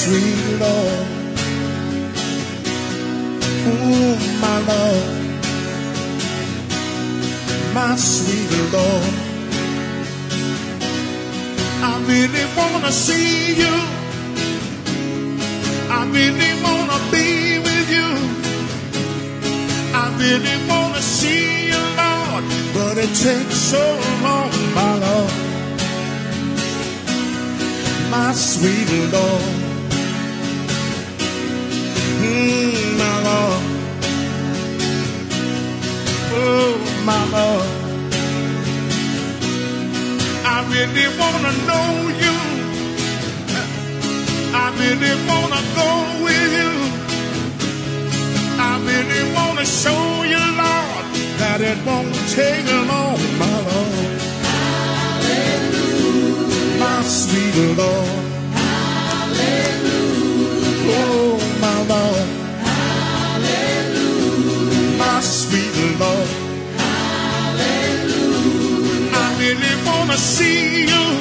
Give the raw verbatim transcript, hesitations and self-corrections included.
sweet Lord. Oh, my Lord, my sweet Lord. I really wanna see you. I really wanna be with you. I really wanna see you, Lord, but it takes so long, my Lord, my sweet Lord. Mm, my Lord, oh, my Lord. I really wanna know you. I really wanna go with you. I really wanna show you, Lord, that it won't take long, my Lord. Hallelujah. My sweet Lord. Hallelujah. Oh, my Lord. Hallelujah. My sweet Lord. Hallelujah. I really wanna see you.